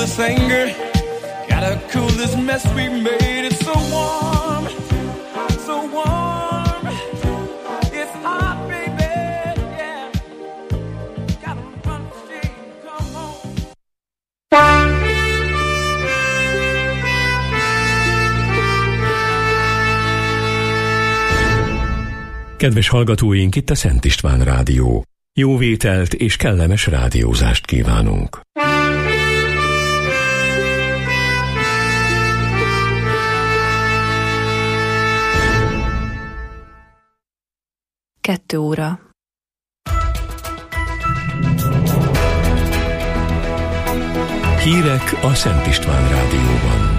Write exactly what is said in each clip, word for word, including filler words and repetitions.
this anger, gotta cool this mess we made. It's so warm, so warm. It's hot, baby, yeah. Gotta run straight, come on. Kedves hallgatóink, itt a Szent István Rádió. Jó vételt és kellemes rádiózást kívánunk. Kettő óra. Hírek a Szent István Rádióban.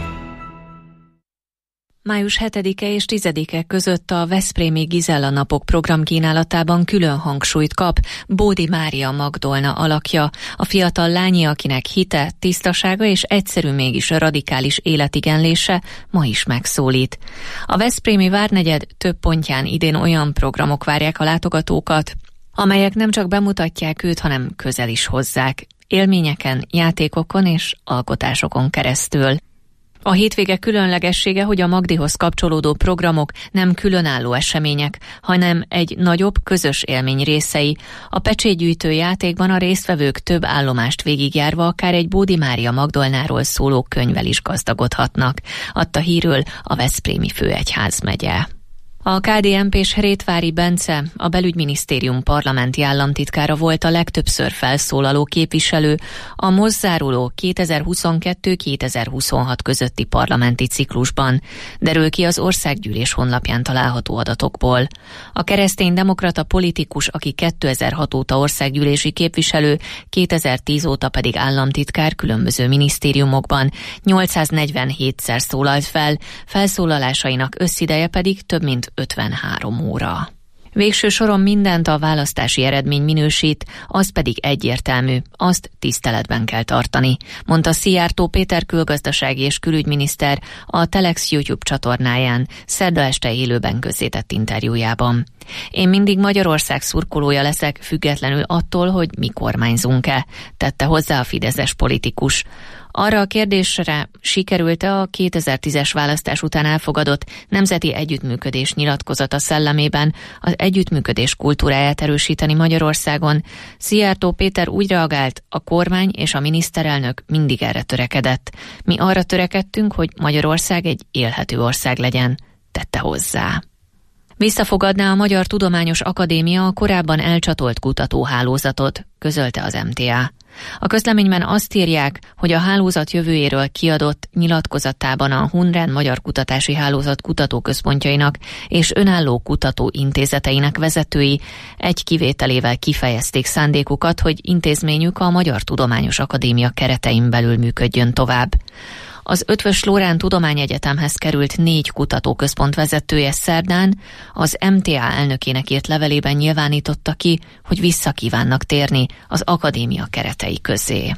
május hetedike és tizedike között a Veszprémi Gizella napok programkínálatában külön hangsúlyt kap Bódi Mária Magdolna alakja, a fiatal lányi, akinek hite, tisztasága és egyszerű mégis radikális életigenlése ma is megszólít. A veszprémi várnegyed több pontján idén olyan programok várják a látogatókat, amelyek nem csak bemutatják őt, hanem közel is hozzák, élményeken, játékokon és alkotásokon keresztül. A hétvége különlegessége, hogy a Magdihoz kapcsolódó programok nem különálló események, hanem egy nagyobb közös élmény részei. A pecsétgyűjtő játékban a résztvevők több állomást végigjárva akár egy Bódi Mária Magdolnáról szóló könyvvel is gazdagodhatnak, adta hírül a Veszprémi Főegyházmegye. A ká dé en pés Rétvári Bence, a Belügyminisztérium parlamenti államtitkára volt a legtöbbször felszólaló képviselő a most záruló kétezer-huszonkettő kétezer-huszonhat közötti parlamenti ciklusban, derül ki az Országgyűlés honlapján található adatokból. A kereszténydemokrata politikus, aki kétezer-hat óta országgyűlési képviselő, kétezer-tíz óta pedig államtitkár különböző minisztériumokban, nyolcszáznegyvenhétszer szólalt fel, felszólalásainak összideje pedig több mint ötvenhárom óra. Végső soron mindent a választási eredmény minősít, az pedig egyértelmű, azt tiszteletben kell tartani, mondta Szijjártó Péter külgazdasági és külügyminiszter a Telex YouTube csatornáján szerda este élőben közzétett interjújában. Én mindig Magyarország szurkolója leszek, függetlenül attól, hogy mi kormányzunk-e, tette hozzá a fideszes politikus. Arra a kérdésre, sikerült-e a kétezer-tízes választás után elfogadott nemzeti együttműködés nyilatkozata szellemében az együttműködés kultúráját erősíteni Magyarországon, Szijjártó Péter úgy reagált, a kormány és a miniszterelnök mindig erre törekedett. Mi arra törekedtünk, hogy Magyarország egy élhető ország legyen, tette hozzá. Visszafogadná a Magyar Tudományos Akadémia a korábban elcsatolt kutatóhálózatot, közölte az em té á. A közleményben azt írják, hogy a hálózat jövőjéről kiadott nyilatkozatában a Hunren Magyar Kutatási Hálózat kutatóközpontjainak és önálló kutatóintézeteinek vezetői egy kivételével kifejezték szándékukat, hogy intézményük a Magyar Tudományos Akadémia keretein belül működjön tovább. Az Eötvös Loránd Tudományegyetemhez került négy kutatóközpont vezetője szerdán az em té á elnökének írt levelében nyilvánította ki, hogy visszakívánnak térni az akadémia keretei közé.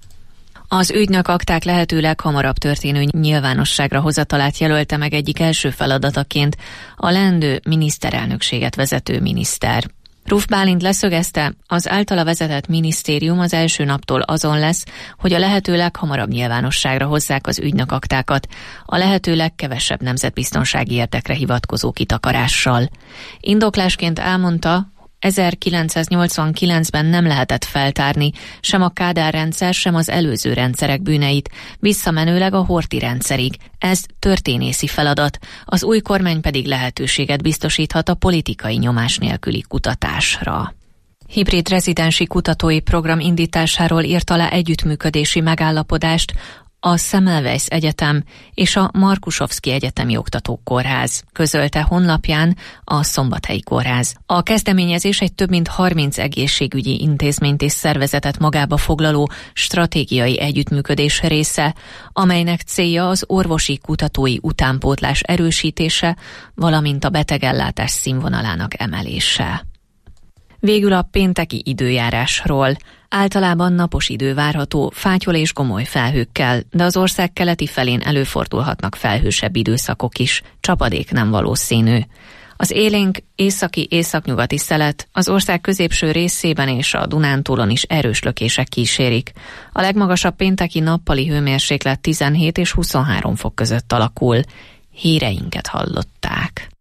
Az ügynök akták lehető leghamarabb történő nyilvánosságra hozatalát jelölte meg egyik első feladataként a leendő miniszterelnökséget vezető miniszter. Ruf Bálint leszögezte, az általa vezetett minisztérium az első naptól azon lesz, hogy a lehető leghamarabb nyilvánosságra hozzák az ügynök aktákat, a lehető legkevesebb nemzetbiztonsági érdekre hivatkozó kitakarással. Indoklásként elmondta, ezerkilencszáznyolcvankilencben nem lehetett feltárni sem a Kádár rendszer, sem az előző rendszerek bűneit, visszamenőleg a Horthy rendszerig. Ez történészi feladat, az új kormány pedig lehetőséget biztosíthat a politikai nyomás nélküli kutatásra. Hibrid rezidensi kutatói program indításáról írt alá együttműködési megállapodást a Semmelweis Egyetem és a Markusovszki Egyetemi Oktatókórház, közölte honlapján a Szombathelyi Kórház. A kezdeményezés egy több mint harminc egészségügyi intézményt és szervezetet magába foglaló stratégiai együttműködés része, amelynek célja az orvosi kutatói utánpótlás erősítése, valamint a betegellátás színvonalának emelése. Végül a pénteki időjárásról. Általában napos idő várható, fátyol és gomoly felhőkkel, de az ország keleti felén előfordulhatnak felhősebb időszakok is, csapadék nem valószínű. Az élénk északi-északnyugati szelet az ország középső részében és a Dunántúlon is erős lökések kísérik. A legmagasabb pénteki nappali hőmérséklet tizenhét és huszonhárom fok között alakul. Híreinket hallották.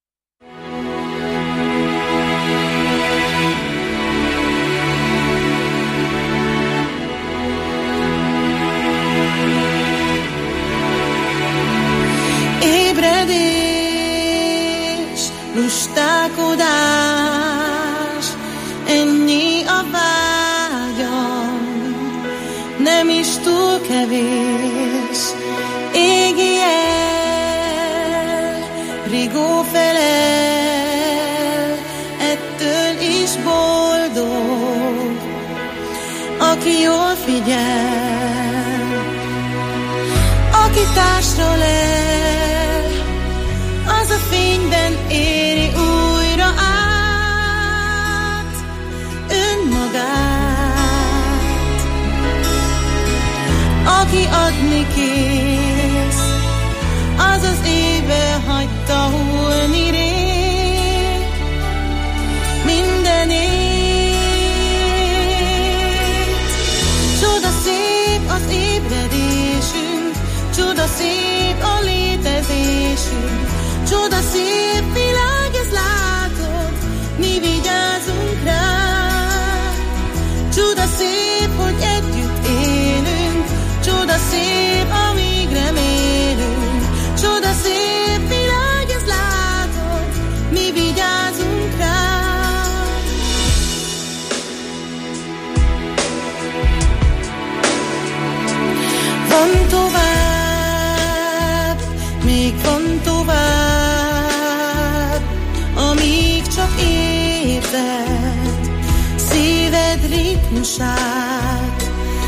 Ébredés, lustálkodás, ennyi a vágyam, nem is túl kevés. Égi el, rigó felel, ettől is boldog, aki jól figyel, aki társra lel, az a fényben éri újra át önmagát. Aki adni kész, az az éjbe hagyta hullni rég mindenét. Csoda szép az ébredésünk, csoda szép a létezésünk, csoda szép világ, ez látod, mi vigyázunk rá. Csoda szép, hogy együtt élünk, csoda szép, amíg remélünk. Csoda szép világ, ez látod, mi vigyázunk rá. Van tovább, még van tovább, amíg csak érzed szíved ritmusát.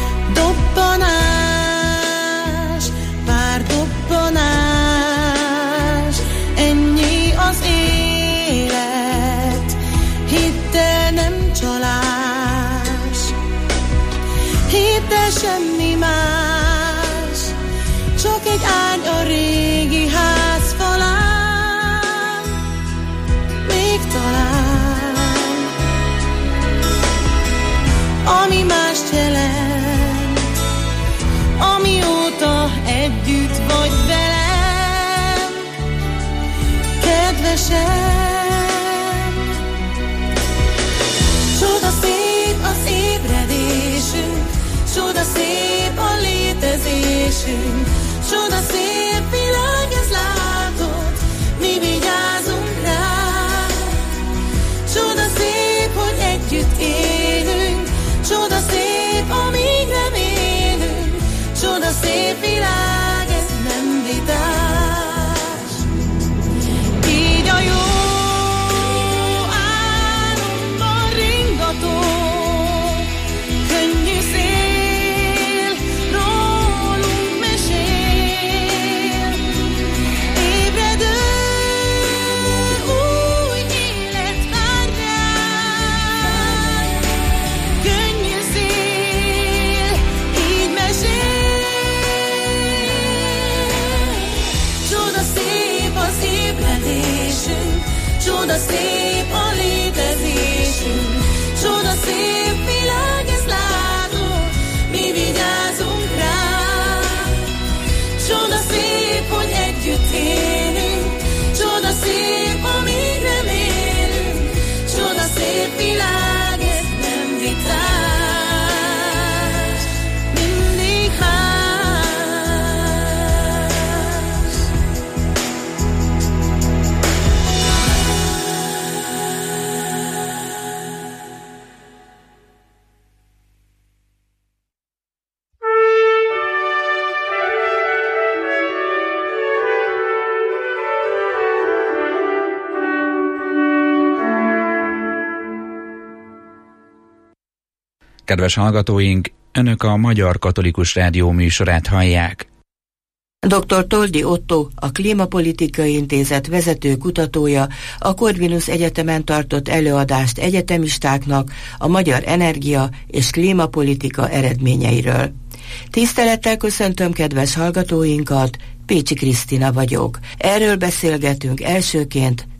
Dobbanás, pár dobbanás, ennyi az élet, hidd el, nem csalás, hidd el, semmi más, csak egy ágy a régi ház falán, még talán, ami mást jelent, amióta együtt vagy velem, kedvesem. Csoda szép az ébredésünk, csoda szép a létezésünk, csoda szép világ, ez látod, mi vigyázunk rá. Csoda szép, hogy együtt élünk, csoda szép, amíg remélünk, csoda szép világ, ez nem vitás. Így a jó álomban ringató, könnyű szél rólunk mesél. Ébredő új élet vár rád, könnyű szél így mesél. Csoda szép az ébredésünk, csoda szép a létezésünk, csoda szép világ, ez látod, mi vigyázunk rá. Csoda szép, hogy együtt élünk, csoda szép, amíg remélünk, csoda szép világ, ez nem vitás, mindig más. Kedves hallgatóink, Önök a Magyar Katolikus Rádió műsorát hallják. doktor Toldi Otto, a Klímapolitikai Intézet vezető kutatója a Corvinus Egyetemen tartott előadást egyetemistáknak a magyar energia és klímapolitika eredményeiről. Tisztelettel köszöntöm kedves hallgatóinkat, Pécsi Krisztina vagyok. Erről beszélgetünk elsőként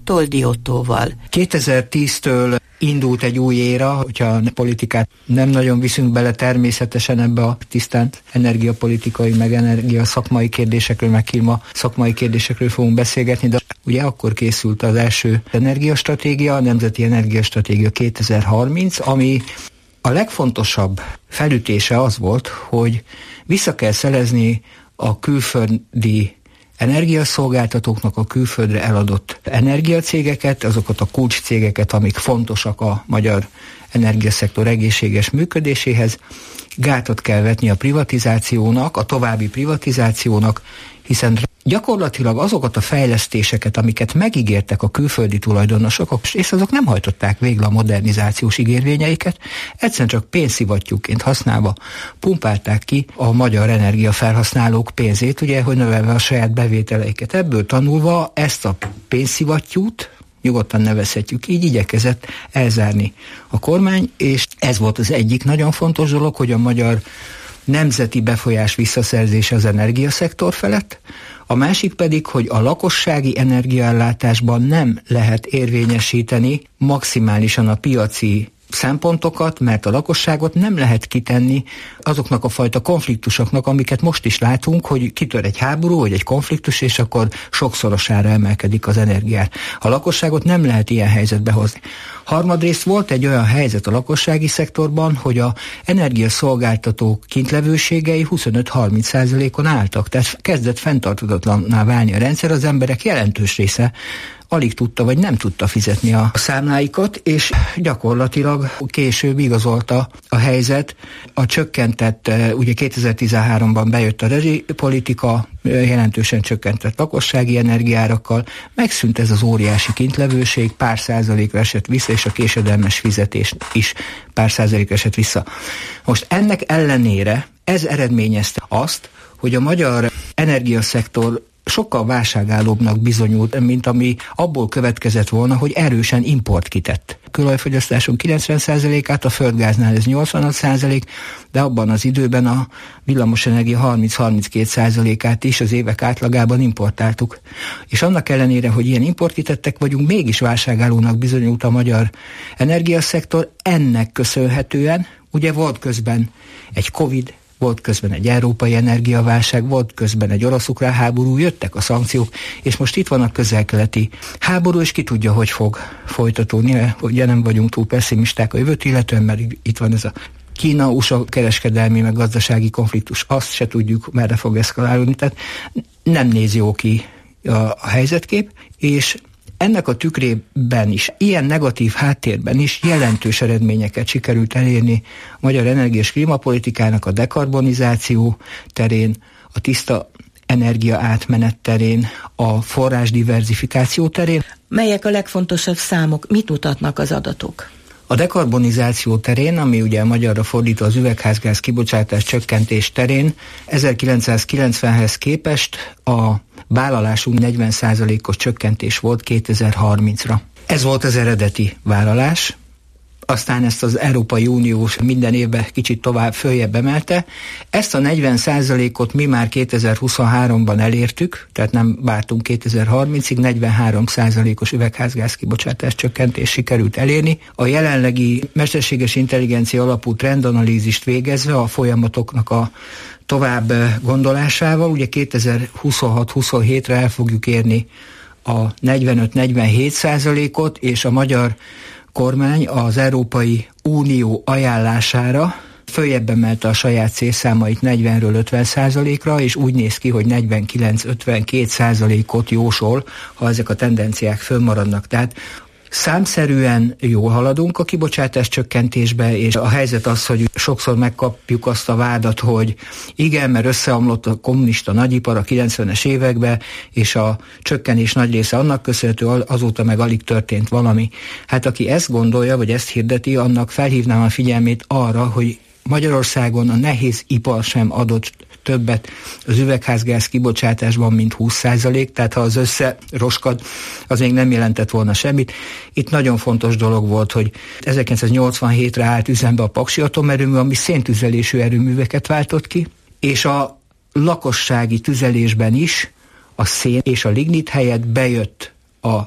Toldi Ottóval. kétezer-tíztől indult egy új éra, hogyha a politikát nem nagyon viszünk bele természetesen ebbe a tisztán energiapolitikai, meg energia szakmai kérdésekről, meg klíma szakmai kérdésekről fogunk beszélgetni, de ugye akkor készült az első energiastratégia, a Nemzeti Energiastratégia kétezer-harminc, ami a legfontosabb felütése az volt, hogy vissza kell szelezni a külföldi energiaszolgáltatóknak a külföldre eladott energiacégeket, azokat a kulcscégeket, amik fontosak a magyar energiaszektor egészséges működéséhez. Gátat kell vetni a privatizációnak, a további privatizációnak, hiszen gyakorlatilag azokat a fejlesztéseket, amiket megígértek a külföldi tulajdonosok, és azok nem hajtották végre a modernizációs ígérvényeiket, egyszerűen csak pénzszivattyúként használva pumpálták ki a magyar energiafelhasználók pénzét, ugye, hogy növelve a saját bevételeiket. Ebből tanulva ezt a pénzszivattyút, nyugodtan nevezhetjük így, igyekezett elzárni a kormány, és ez volt az egyik nagyon fontos dolog, hogy a magyar nemzeti befolyás visszaszerzése az energiaszektor felett, a másik pedig, hogy a lakossági energiaellátásban nem lehet érvényesíteni maximálisan a piaci szempontokat, mert a lakosságot nem lehet kitenni azoknak a fajta konfliktusoknak, amiket most is látunk, hogy kitör egy háború, vagy egy konfliktus, és akkor sokszorosára emelkedik az energiát. A lakosságot nem lehet ilyen helyzetbe hozni. Harmadrészt volt egy olyan helyzet a lakossági szektorban, hogy a energiaszolgáltatók kintlevőségei huszonöt-harminc százalékon álltak, tehát kezdett fenntarthatatlanná válni a rendszer, az emberek jelentős része alig tudta, vagy nem tudta fizetni a számláikat, és gyakorlatilag később igazolta a helyzet. A csökkentett, ugye kétezer-tizenháromban bejött a rezsipolitika, jelentősen csökkentett lakossági energiárakkal, megszűnt ez az óriási kintlevőség, pár százalékra esett vissza, és a késedelmes fizetés is pár százalékra esett vissza. Most ennek ellenére ez eredményezte azt, hogy a magyar energiaszektor sokkal válságállóbbnak bizonyult, mint ami abból következett volna, hogy erősen import kitett. A kőolajfogyasztásunk kilencven százalékát, a földgáznál ez nyolcvanöt százalék, de abban az időben a villamosenergia harminc-harminckét százalékát is az évek átlagában importáltuk. És annak ellenére, hogy ilyen importkitettek vagyunk, mégis válságállónak bizonyult a magyar energiaszektor. Ennek köszönhetően, ugye volt közben egy Covid, volt közben egy európai energiaválság, volt közben egy orosz-ukrán háború, jöttek a szankciók, és most itt van a közel-keleti háború, és ki tudja, hogy fog folytatódni. Ugye nem vagyunk túl pessimisták a jövőt illetően, mert itt van ez a Kína-u es á kereskedelmi meg gazdasági konfliktus, azt se tudjuk, merre fog eszkalálódni, tehát nem néz jó ki a, a helyzetkép, és ennek a tükrében is, ilyen negatív háttérben is jelentős eredményeket sikerült elérni a magyar energia- és klímapolitikának a dekarbonizáció terén, a tiszta energia átmenet terén, a forrás diverzifikáció terén. Melyek a legfontosabb számok? Mit mutatnak az adatok? A dekarbonizáció terén, ami ugye magyarra fordítva az üvegházgáz kibocsátás csökkentés terén, ezerkilencszázkilencvenhez képest a vállalásunk negyven százalékos csökkentés volt kétezer-harmincra. Ez volt az eredeti vállalás, aztán ezt az Európai Unió minden évben kicsit tovább följebb emelte. Ezt a negyven százalékot mi már kétezer-huszonháromban elértük, tehát nem vártunk kétezer-harmincig, negyvenhárom százalékos üvegházgáz kibocsátás csökkentés sikerült elérni. A jelenlegi mesterséges intelligencia alapú trendanalízist végezve a folyamatoknak a tovább gondolásával, ugye kétezer-huszonhat-huszonhétre el fogjuk érni a negyvenöt-negyvenhét százalékot, és a magyar kormány az Európai Unió ajánlására följebb emelte a saját célszámait negyvenről ötven százalékra, és úgy néz ki, hogy negyvenkilenc-ötvenkét százalékot jósol, ha ezek a tendenciák fönnmaradnak. Tehát számszerűen jól haladunk a kibocsátás csökkentésbe, és a helyzet az, hogy sokszor megkapjuk azt a vádat, hogy igen, mert összeomlott a kommunista nagyipar a kilencvenes években, és a csökkenés nagy része annak köszönhető, azóta meg alig történt valami. Hát aki ezt gondolja, vagy ezt hirdeti, annak felhívnám a figyelmét arra, hogy Magyarországon a nehéz ipar sem adott többet az üvegházgáz kibocsátásban, mint húsz százalék, tehát ha az összeroskad, az még nem jelentett volna semmit. Itt nagyon fontos dolog volt, hogy ezerkilencszáznyolcvanhétre állt üzembe a Paksi atomerőmű, ami széntüzelésű erőműveket váltott ki, és a lakossági tüzelésben is a szén és a lignit helyett bejött a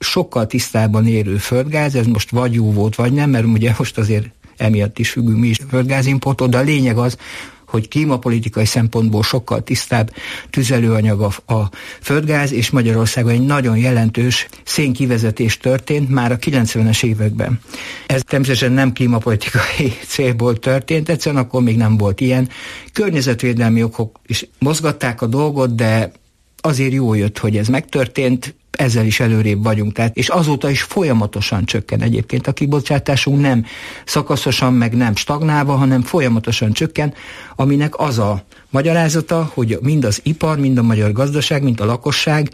sokkal tisztában érő földgáz, ez most vagy jó volt, vagy nem, mert ugye most azért emiatt is függünk mi is földgázimporttól, de a lényeg az, hogy klímapolitikai szempontból sokkal tisztább tüzelőanyag a, a földgáz, és Magyarországon egy nagyon jelentős szénkivezetés történt már a kilencvenes években. Ez természetesen nem klímapolitikai célból történt, egyszerűen akkor még nem volt ilyen. Környezetvédelmi okok is mozgatták a dolgot, de azért jól jött, hogy ez megtörtént, ezzel is előrébb vagyunk. Tehát, és azóta is folyamatosan csökken egyébként a kibocsátásunk, nem szakaszosan, meg nem stagnálva, hanem folyamatosan csökken, aminek az a magyarázata, hogy mind az ipar, mind a magyar gazdaság, mind a lakosság,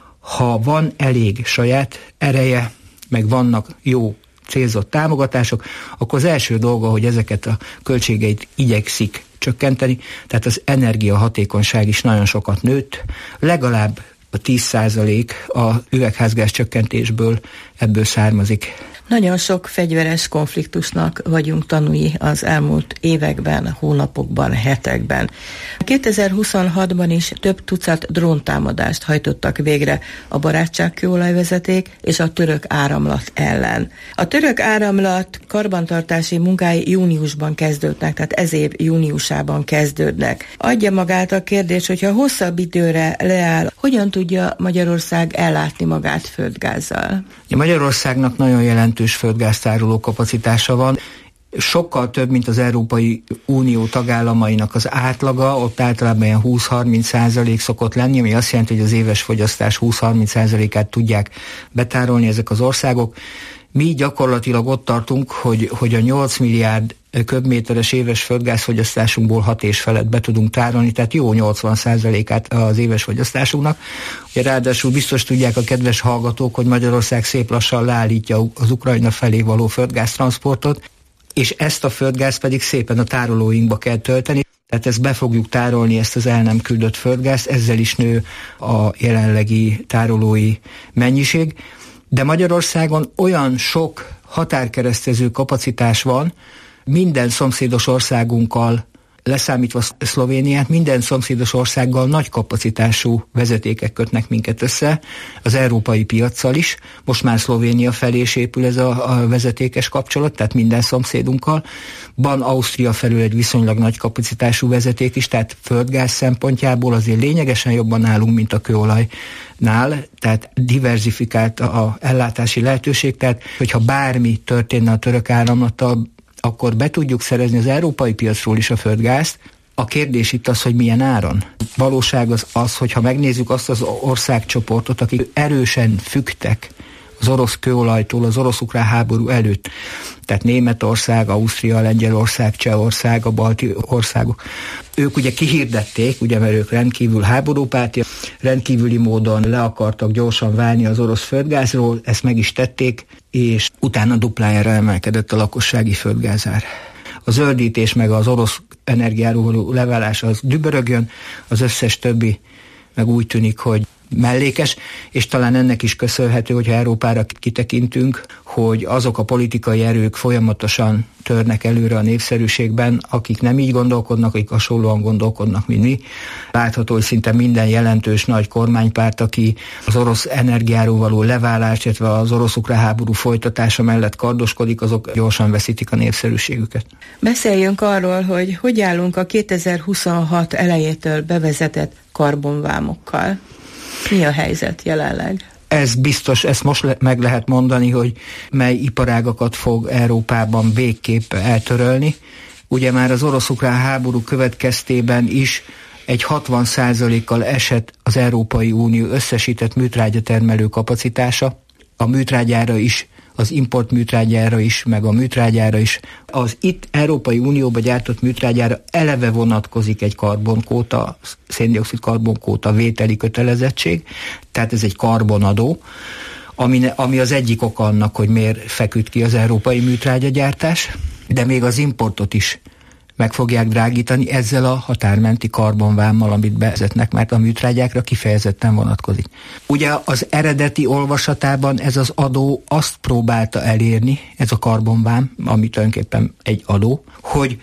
ha van elég saját ereje, meg vannak jó célzott támogatások, akkor az első dolga, hogy ezeket a költségeit igyekszik csökkenteni, tehát az energiahatékonyság is nagyon sokat nőtt, legalább a tíz százalék a üvegházgáz csökkentésből ebből származik. Nagyon sok fegyveres konfliktusnak vagyunk tanúi az elmúlt években, hónapokban, hetekben. kétezer-huszonhatban is több tucat dróntámadást hajtottak végre a barátságkőolajvezeték és a török áramlat ellen. A török áramlat karbantartási munkái júniusban kezdődnek, tehát ez év júniusában kezdődnek. Adja magát a kérdés, hogyha hosszabb időre leáll, hogyan tudja Magyarország ellátni magát földgázzal? Magyarországnak nagyon jelentős földgáztároló kapacitása van, sokkal több, mint az Európai Unió tagállamainak az átlaga, ott általában ilyen húsz-harminc százalék szokott lenni, ami azt jelenti, hogy az éves fogyasztás húsz-harminc százalékát tudják betárolni ezek az országok. Mi gyakorlatilag ott tartunk, hogy, hogy a nyolc milliárd köbméteres éves földgázfogyasztásunkból hat és felett be tudunk tárolni, tehát jó nyolcvan százalékát az éves fogyasztásunknak. Ugye ráadásul biztos tudják a kedves hallgatók, hogy Magyarország szép lassan leállítja az Ukrajna felé való földgáztranszportot, és ezt a földgázt pedig szépen a tárolóinkba kell tölteni. Tehát ezt be fogjuk tárolni, ezt az el nem küldött földgázt, ezzel is nő a jelenlegi tárolói mennyiség. De Magyarországon olyan sok határkeresztező kapacitás van, minden szomszédos országunkkal, leszámítva Szlovéniát, minden szomszédos országgal nagy kapacitású vezetékek kötnek minket össze, az európai piaccal is. Most már Szlovénia felé is épül ez a, a vezetékes kapcsolat, tehát minden szomszédunkkal. Van Ausztria felül egy viszonylag nagy kapacitású vezeték is, tehát földgáz szempontjából azért lényegesen jobban állunk, mint a kőolajnál, tehát diverzifikált a, a ellátási lehetőség, tehát hogyha bármi történne a török áramlattal, akkor be tudjuk szerezni az európai piacról is a földgázt. A kérdés itt az, hogy milyen áron. Valóság az az, hogy ha megnézzük azt az országcsoportot, akik erősen függtek az orosz kőolajtól az orosz-ukrán háború előtt, tehát Németország, Ausztria, Lengyelország, Csehország, a balti országok. Ők ugye kihirdették, ugye, mert ők rendkívül háborúpártiak, rendkívüli módon le akartak gyorsan válni az orosz földgázról, ezt meg is tették, és utána duplájára emelkedett a lakossági földgázár. A zöldítés meg az orosz energiáról való leválás az dübörögjön, az összes többi meg úgy tűnik, hogy mellékes, és talán ennek is köszönhető, hogyha Európára kitekintünk, hogy azok a politikai erők folyamatosan törnek előre a népszerűségben, akik nem így gondolkodnak, akik hasonlóan gondolkodnak, mint mi. Látható, hogy szinte minden jelentős nagy kormánypárt, aki az orosz energiáról való leválás, illetve az orosz-ukrán háború folytatása mellett kardoskodik, azok gyorsan veszítik a népszerűségüket. Beszéljünk arról, hogy hogy állunk a kétezer-huszonhat elejétől bevezetett karbonvámokkal. Mi a helyzet jelenleg? Ez biztos, ezt most le, meg lehet mondani, hogy mely iparágakat fog Európában végképp eltörölni. Ugye már az orosz-ukrán háború következtében is egy hatvan százalékkal esett az Európai Unió összesített műtrágya termelő kapacitása. A műtrágyára is, az import műtrágyára is, meg a műtrágyára is. Az itt Európai Unióba gyártott műtrágyára eleve vonatkozik egy karbonkóta, széndioxid karbonkóta vételi kötelezettség, tehát ez egy karbonadó, ami, ami az egyik ok annak, hogy miért feküdt ki az európai műtrágyagyártás, de még az importot is meg fogják drágítani ezzel a határmenti karbonvámmal, amit bevezetnek, mert a műtrágyákra kifejezetten vonatkozik. Ugye az eredeti olvasatában ez az adó azt próbálta elérni, ez a karbonvám, ami tulajdonképpen egy adó, hogy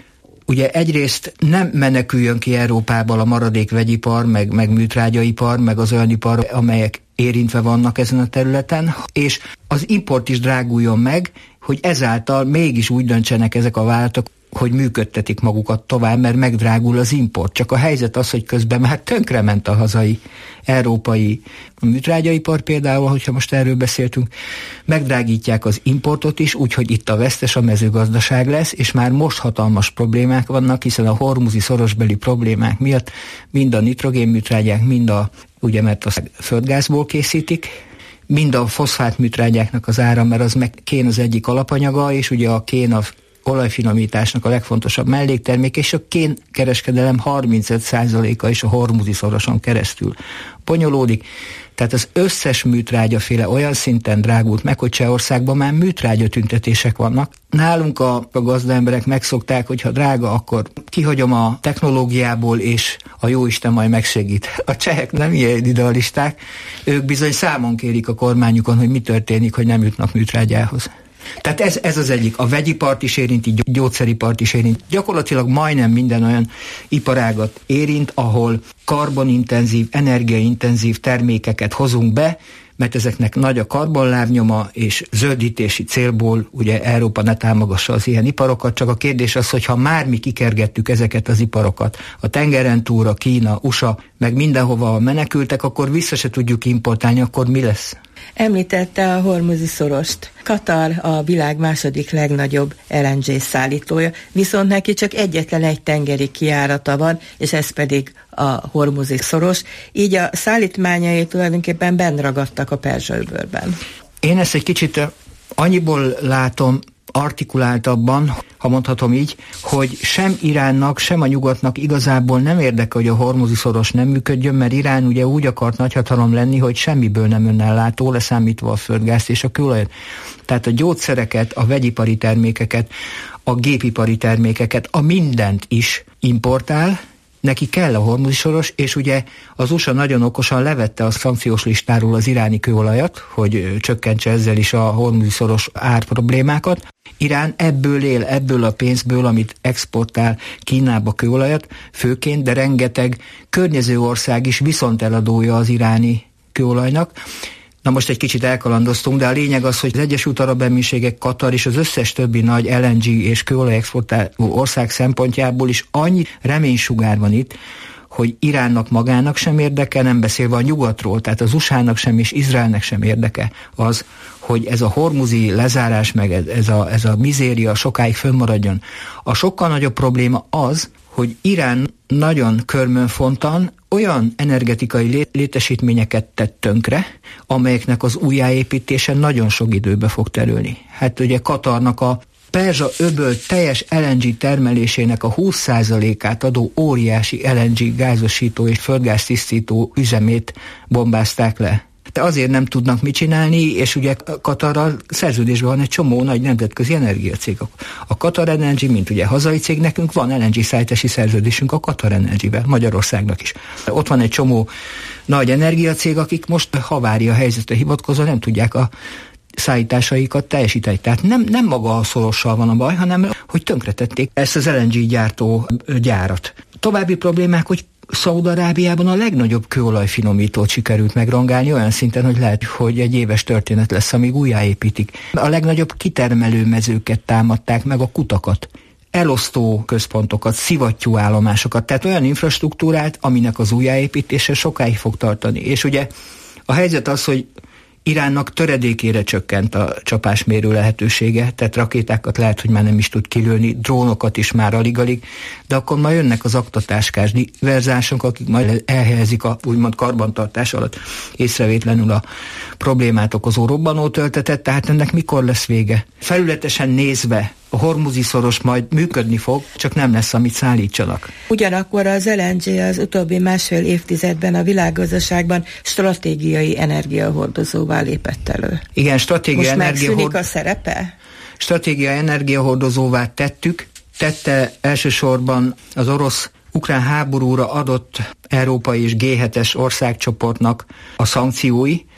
ugye egyrészt nem meneküljön ki Európából a maradék vegyipar, meg, meg műtrágyaipar, meg az olyan ipar, amelyek érintve vannak ezen a területen, és az import is dráguljon meg, hogy ezáltal mégis úgy döntsenek ezek a vállalatok, hogy működtetik magukat tovább, mert megdrágul az import. Csak a helyzet az, hogy közben már tönkrement a hazai, európai műtrágyaipar például, hogyha most erről beszéltünk, megdrágítják az importot is, úgyhogy itt a vesztes a mezőgazdaság lesz, és már most hatalmas problémák vannak, hiszen a hormuzi szorosbeli problémák miatt mind a nitrogénműtrágyák, mind a, ugye mert a földgázból készítik, mind a foszfátműtrágyáknak az ára, mert az meg kén az egyik alapanyaga, és ugye a kén a olajfinomításnak a legfontosabb melléktermék, és a kén kereskedelem harmincöt százaléka is a hormuzi szoroson keresztül bonyolódik. Tehát az összes műtrágyaféle olyan szinten drágult meg, hogy Csehországban már műtrágya tüntetések vannak. Nálunk a, a gazdaemberek megszokták, hogy ha drága, akkor kihagyom a technológiából, és a jóisten majd megsegít. A csehek nem ilyen idealisták, ők bizony számon kérik a kormányukon, hogy mi történik, hogy nem jutnak műtrágyához. Tehát ez, ez az egyik. A vegyipart is érinti, gyógyszeripart is érint. Gyakorlatilag majdnem minden olyan iparágat érint, ahol karbonintenzív, energiaintenzív termékeket hozunk be, mert ezeknek nagy a karbonlábnyoma, és zöldítési célból ugye Európa ne támogassa az ilyen iparokat, csak a kérdés az, hogy ha már mi kikergettük ezeket az iparokat, a tengeren túl, a Kína, u es á, meg mindenhova menekültek, akkor vissza se tudjuk importálni, akkor mi lesz? Említette a hormuzi szorost. Katar a világ második legnagyobb el en gé szállítója, viszont neki csak egyetlen egy tengeri kijárata van, és ez pedig a hormuzi szoros, így a szállítmányai tulajdonképpen benn ragadtak a Perzsa-öbölben. Én ezt egy kicsit annyiból látom artikuláltabban, ha mondhatom így, hogy sem Iránnak, sem a nyugatnak igazából nem érdekel, hogy a hormuzi szoros nem működjön, mert Irán ugye úgy akart nagyhatalom lenni, hogy semmiből nem önellátó, leszámítva a földgázt és a kőolajat. Tehát a gyógyszereket, a vegyipari termékeket, a gépipari termékeket, a mindent is importál, neki kell a hormuzi soros, és ugye az u es á nagyon okosan levette a szankciós listáról az iráni kőolajat, hogy csökkentse ezzel is a hormuzi szoros árproblémákat. Irán ebből él, ebből a pénzből, amit exportál Kínába kőolajat, főként, de rengeteg környező ország is viszont eladója az iráni kőolajnak. Na most egy kicsit elkalandoztunk, de a lényeg az, hogy az Egyesült Arab Emírségek, Katar és az összes többi nagy el en gé és kőolaj exportáló ország szempontjából is annyi reménysugár van itt, hogy Iránnak magának sem érdeke, nem beszélve a nyugatról, tehát az u es á-nak sem és Izraelnek sem érdeke az, hogy ez a hormuzi lezárás, meg ez a, ez a mizéria sokáig fönnmaradjon. A sokkal nagyobb probléma az, hogy Irán nagyon körmönfontan olyan energetikai létesítményeket tett tönkre, amelyeknek az újjáépítése nagyon sok időbe fog terülni. Hát ugye Katarnak a Perzsa-öböl teljes el en gé termelésének a húsz százalékát adó óriási el en gé gázosító és földgáztisztító üzemét bombázták le. De azért nem tudnak mit csinálni, és ugye Katarral szerződésben van egy csomó nagy nemzetközi energiacég. A Qatar Energy, mint ugye hazai cég, nekünk van el en gé szállítási szerződésünk a Qatar Energy-vel, Magyarországnak is. Ott van egy csomó nagy energiacég, akik most havária helyzetre hivatkozva nem tudják a szállításaikat teljesíteni. Tehát nem, nem maga a szorossal van a baj, hanem hogy tönkretették ezt az el en gé gyártó gyárat. További problémák, hogy Szaúd-Arábiában a legnagyobb kőolajfinomítót sikerült megrongálni olyan szinten, hogy lehet, hogy egy éves történet lesz, amíg újjáépítik. A legnagyobb kitermelő mezőket támadták meg, a kutakat, elosztó központokat, szivattyúállomásokat, tehát olyan infrastruktúrát, aminek az újjáépítése sokáig fog tartani. És ugye a helyzet az, hogy Iránnak töredékére csökkent a csapásmérő lehetősége, tehát rakétákat lehet, hogy már nem is tud kilőni, drónokat is már alig-alig, de akkor már jönnek az aktatáskás diverzánsok, akik majd elhelyezik a úgymond karbantartás alatt észrevétlenül a problémát okozó robbanótöltetet, tehát ennek mikor lesz vége? Felületesen nézve a hormuzi szoros majd működni fog, csak nem lesz, amit szállítsanak. Ugyanakkor az el en gé az utóbbi másfél évtizedben a világgazdaságban stratégiai energiahordozóvá lépett elő. Igen, stratégiai energiahordozóvá. Most megszűnik a szerepe? Stratégiai energiahordozóvá tettük, tette elsősorban az orosz-ukrán háborúra adott európai és gé hetes országcsoportnak a szankciói,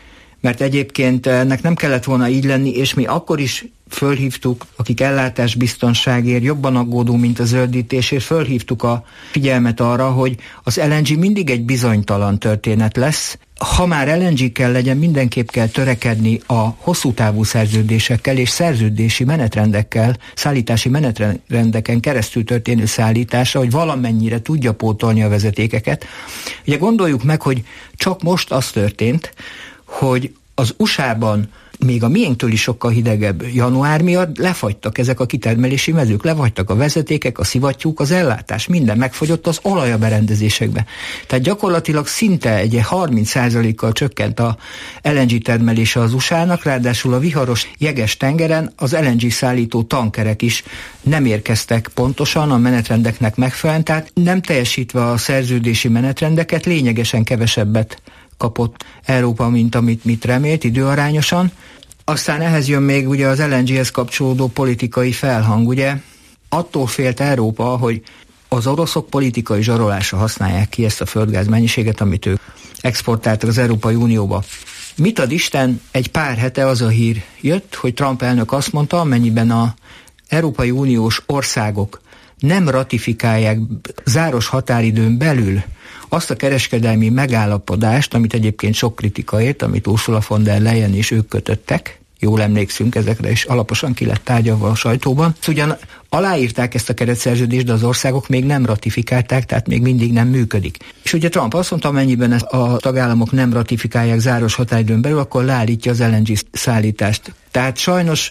mert egyébként ennek nem kellett volna így lenni, és mi akkor is fölhívtuk, akik ellátásbiztonságért jobban aggódunk, mint a zöldítésért, fölhívtuk a figyelmet arra, hogy az el en gé mindig egy bizonytalan történet lesz. Ha már el en gé kell legyen, mindenképp kell törekedni a hosszú távú szerződésekkel és szerződési menetrendekkel, szállítási menetrendeken keresztül történő szállításra, hogy valamennyire tudja pótolni a vezetékeket. Ugye gondoljuk meg, hogy csak most az történt, hogy az u es á-ban még a miénktől is sokkal hidegebb január miatt lefagytak ezek a kitermelési mezők, lefagytak a vezetékek, a szivattyúk, az ellátás, minden megfogyott az olaj a berendezésekbe. Tehát gyakorlatilag szinte egy harminc százalékkal csökkent a el en gé termelése az u es á-nak, ráadásul a viharos jeges tengeren az el en gé szállító tankerek is nem érkeztek pontosan a menetrendeknek megfelelően, tehát nem teljesítve a szerződési menetrendeket, lényegesen kevesebbet kapott Európa, mint amit mit remélt időarányosan. Aztán ehhez jön még ugye az el en géhez kapcsolódó politikai felhang. Ugye attól félt Európa, hogy az oroszok politikai zsarolásra használják ki ezt a földgáz mennyiséget, amit ők exportáltak az Európai Unióba. Mit ad Isten, egy pár hete az a hír jött, hogy Trump elnök azt mondta, amennyiben az Európai Uniós országok nem ratifikálják záros határidőn belül azt a kereskedelmi megállapodást, amit egyébként sok kritika ért, amit Ursula von der Leyen és ők kötöttek, jól emlékszünk ezekre, és alaposan ki lett tárgyalva a sajtóban. Ugyan aláírták ezt a keretszerződést, de az országok még nem ratifikálták, tehát még mindig nem működik. És ugye Trump azt mondta, amennyiben a tagállamok nem ratifikálják záros határidőn belül, akkor leállítja az el en gé szállítást. Tehát sajnos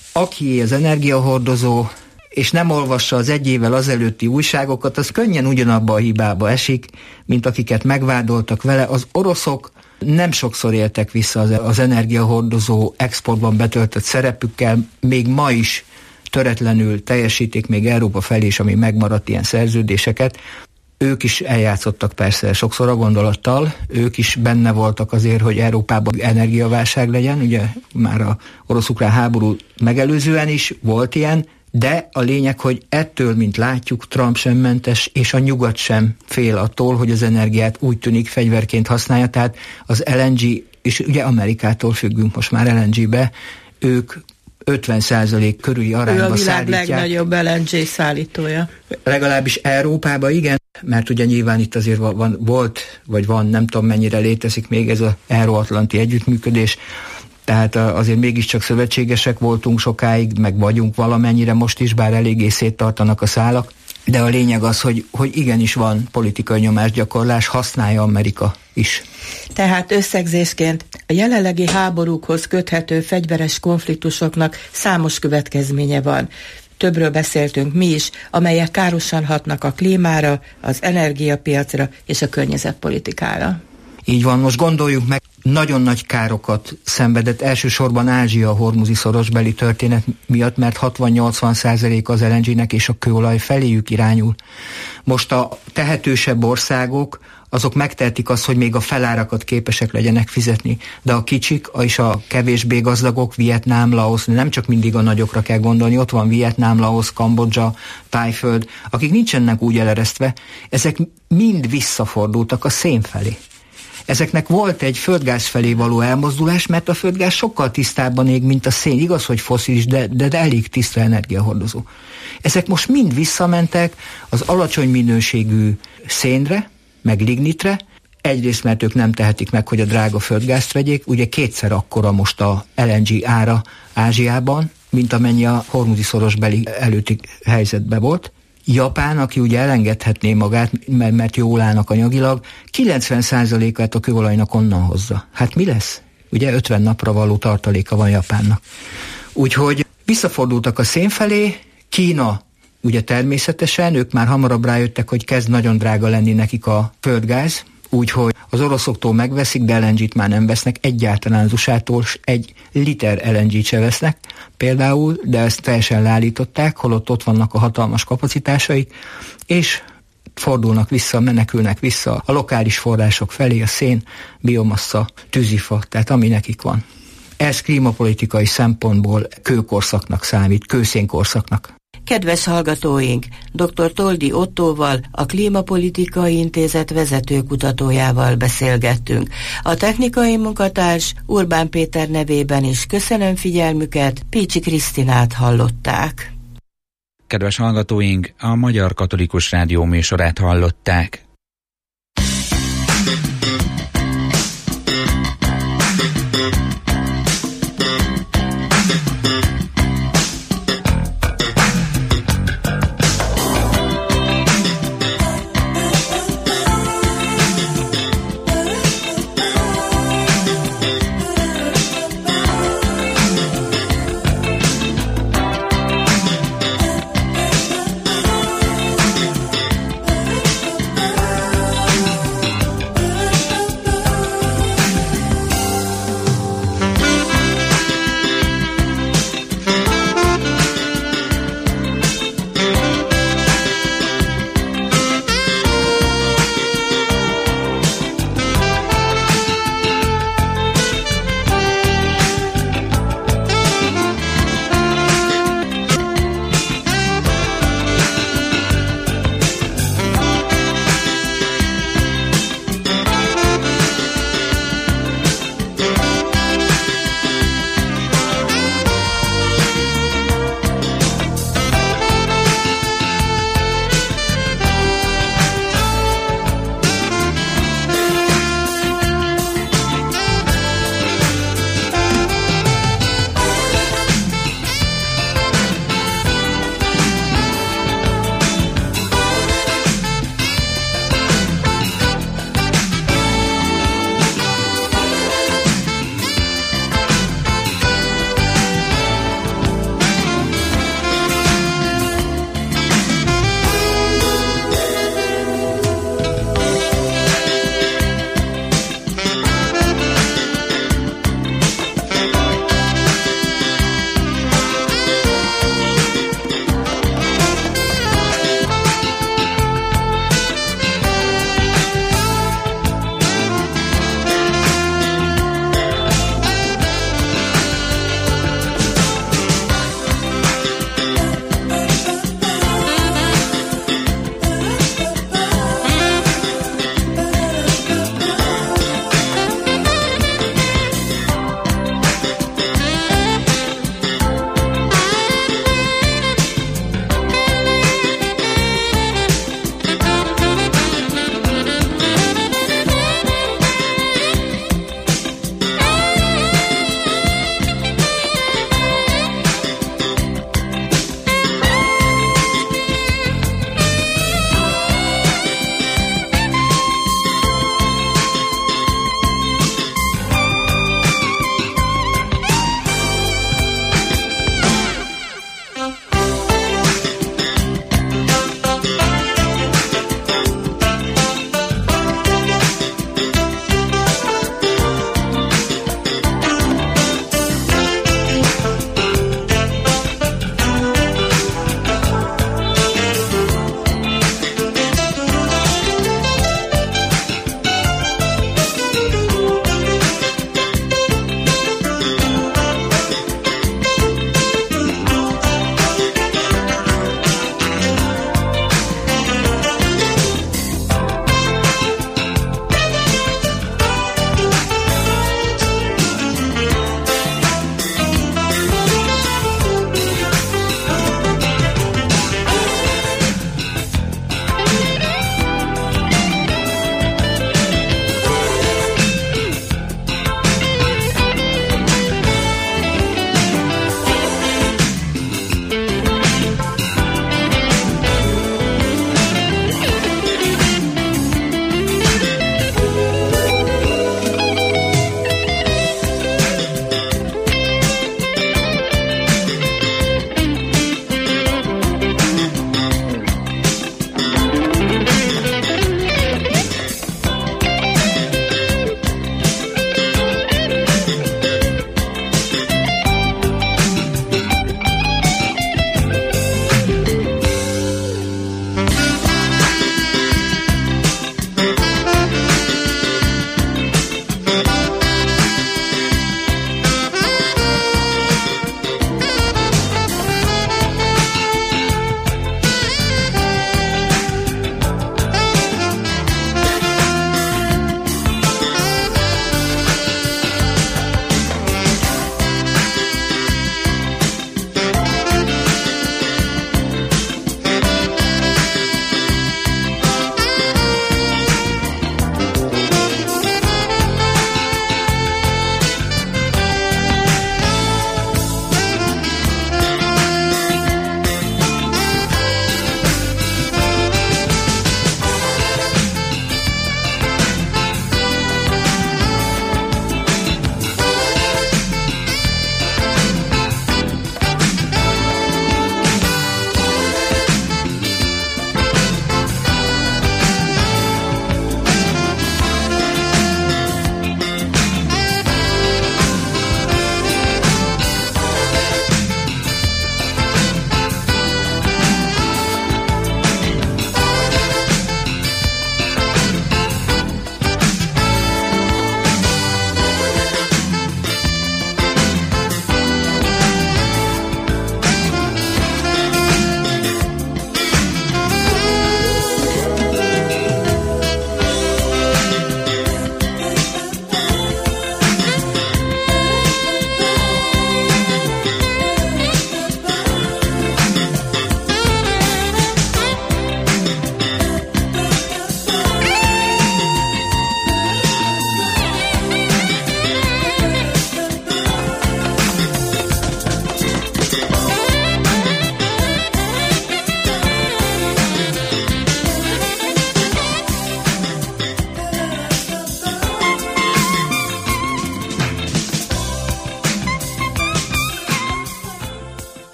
aki az energiahordozó, és nem olvassa az egy évvel azelőtti újságokat, az könnyen ugyanabba a hibába esik, mint akiket megvádoltak vele. Az oroszok nem sokszor éltek vissza az, az energiahordozó exportban betöltött szerepükkel, még ma is töretlenül teljesítik még Európa felé is, ami megmaradt ilyen szerződéseket. Ők is eljátszottak persze sokszor a gondolattal, ők is benne voltak azért, hogy Európában energiaválság legyen, ugye már a orosz-ukrán háború megelőzően is volt ilyen, de a lényeg, hogy ettől, mint látjuk, Trump sem mentes, és a nyugat sem fél attól, hogy az energiát úgy tűnik fegyverként használja, tehát az el en gé, és ugye Amerikától függünk most már el en gébe, ők ötven százalék körüli arányba szállítják. Ő a világ legnagyobb el en gé szállítója. Legalábbis Európában igen, mert ugye nyilván itt azért van, volt, vagy van, nem tudom mennyire létezik még ez az Euró-atlanti együttműködés, tehát azért mégiscsak szövetségesek voltunk sokáig, meg vagyunk valamennyire most is, bár eléggé széttartanak a szálak, de a lényeg az, hogy, hogy igenis van politikai nyomásgyakorlás, használja Amerika is. Tehát összegzésként a jelenlegi háborúkhoz köthető fegyveres konfliktusoknak számos következménye van. Többről beszéltünk mi is, amelyek károsan hatnak a klímára, az energiapiacra és a környezetpolitikára. Így van, most gondoljuk meg, nagyon nagy károkat szenvedett elsősorban Ázsia a hormuzi szorosbeli történet miatt, mert hatvan-nyolcvan százalék az el en gének és a kőolaj feléjük irányul. Most a tehetősebb országok, azok megtehetik azt, hogy még a felárakat képesek legyenek fizetni, de a kicsik és a kevésbé gazdagok, Vietnám, Laosz, nem csak mindig a nagyokra kell gondolni, ott van Vietnám, Laosz, Kambodzsa, Tájföld, akik nincsenek úgy eleresztve, ezek mind visszafordultak a szén felé. Ezeknek volt egy földgáz felé való elmozdulás, mert a földgáz sokkal tisztábban ég, mint a szén. Igaz, hogy fosszilis, de, de, de elég tiszta energiahordozó. Ezek most mind visszamentek az alacsony minőségű szénre, meg lignitre, egyrészt, mert ők nem tehetik meg, hogy a drága földgázt vegyék, ugye kétszer akkora most a el en gé ára Ázsiában, mint amennyi a hormuzi szorosbeli előtti helyzetben volt. Japán, aki ugye elengedhetné magát, mert, mert jól állnak anyagilag, kilencven százalékát a kőolajnak onnan hozza. Hát mi lesz? Ugye ötven napra való tartaléka van Japánnak. Úgyhogy visszafordultak a szén felé, Kína ugye természetesen, ők már hamarabb rájöttek, hogy kezd nagyon drága lenni nekik a földgáz, úgyhogy az oroszoktól megveszik, de el en gét már nem vesznek, egyáltalán az u es á-tól egy liter el en gét se vesznek például, de ezt teljesen leállították, holott ott vannak a hatalmas kapacitásaik, és fordulnak vissza, menekülnek vissza a lokális források felé, a szén, biomassa, tűzifa, tehát ami nekik van. Ez klímapolitikai szempontból kőkorszaknak számít, kőszénkorszaknak. Kedves hallgatóink, dr. Toldi Ottóval, a Klímapolitikai Intézet vezető kutatójával beszélgettünk. A technikai munkatárs Urbán Péter nevében is köszönöm figyelmüket, Pécsi Krisztinát hallották. Kedves hallgatóink, a Magyar Katolikus Rádió műsorát hallották.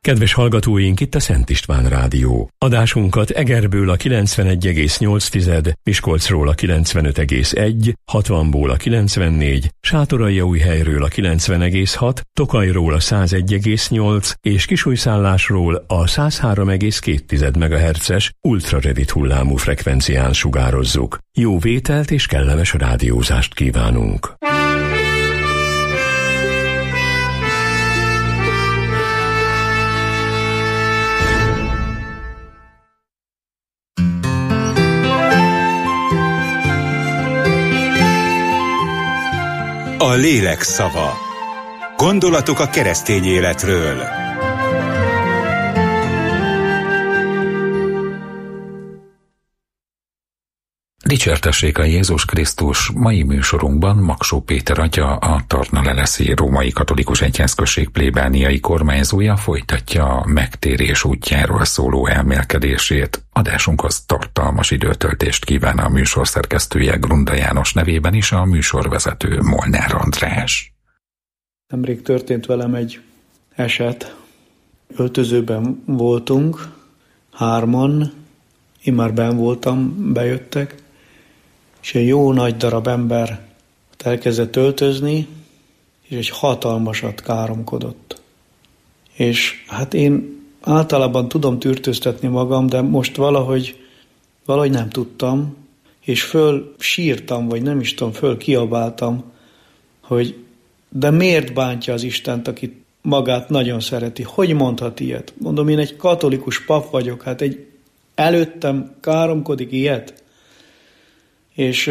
Kedves hallgatóink, itt a Szent István Rádió. Adásunkat Egerből a kilencvenegy egész nyolc, Miskolcról a kilencvenöt egész egy, hatvanból a kilencvennégy, Sátoraljaújhelyről a kilencven egész hat, Tokajról a százegy egész nyolc és Kisújszállásról a száz három egész két megahertzes ultrarövid hullámú frekvencián sugározzuk. Jó vételt és kellemes rádiózást kívánunk! A lélek szava. Gondolatok a keresztény életről. Dicsértessék a Jézus Krisztus! Mai műsorunkban Maksó Péter atya, a Tarna-Leleszi Római Katolikus Egyházközség plébániai kormányzója folytatja a megtérés útjáról szóló elmélkedését. Adásunkhoz tartalmas időtöltést kíván a műsor szerkesztője Grunda János nevében is, a műsorvezető Molnár András. Nemrég történt velem egy eset. Öltözőben voltunk, hárman, én már benn voltam, bejöttek, és egy jó nagy darab ember elkezdett öltözni, és egy hatalmasat káromkodott. És hát én általában tudom tűrtőztetni magam, de most valahogy, valahogy nem tudtam, és föl sírtam, vagy nem is tudom, föl kiabáltam, hogy de miért bántja az Istent, aki magát nagyon szereti? Hogy mondhat ilyet? Mondom, én egy katolikus pap vagyok, hát egy előttem káromkodik ilyet? És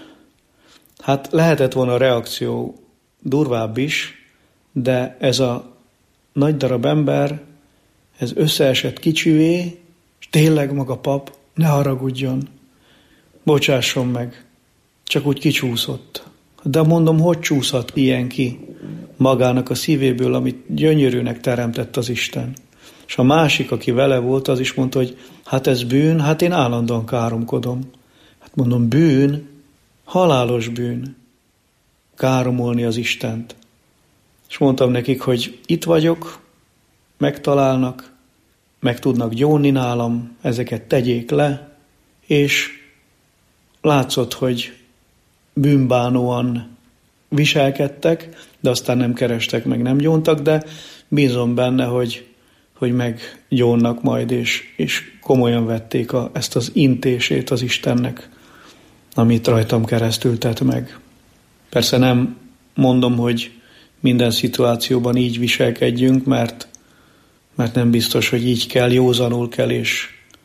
hát lehetett volna a reakció durvább is, de ez a nagy darab ember, ez összeesett kicsivé, és tényleg maga pap, ne haragudjon, bocsásson meg, csak úgy kicsúszott. De mondom, hogy csúszhat ilyen ki magának a szívéből, amit gyönyörűnek teremtett az Isten. És a másik, aki vele volt, az is mondta, hogy hát ez bűn, hát én állandóan káromkodom. Hát mondom, bűn, halálos bűn, káromolni az Istent. És mondtam nekik, hogy itt vagyok, megtalálnak, meg tudnak gyónni nálam, ezeket tegyék le, és látszott, hogy bűnbánóan viselkedtek, de aztán nem kerestek, meg nem gyóntak, de bízom benne, hogy, hogy meggyónnak majd, és, és komolyan vették a, ezt az intését az Istennek, amit rajtam keresztül tett meg. Persze nem mondom, hogy minden szituációban így viselkedjünk, mert, mert nem biztos, hogy így kell, józanul kell, és,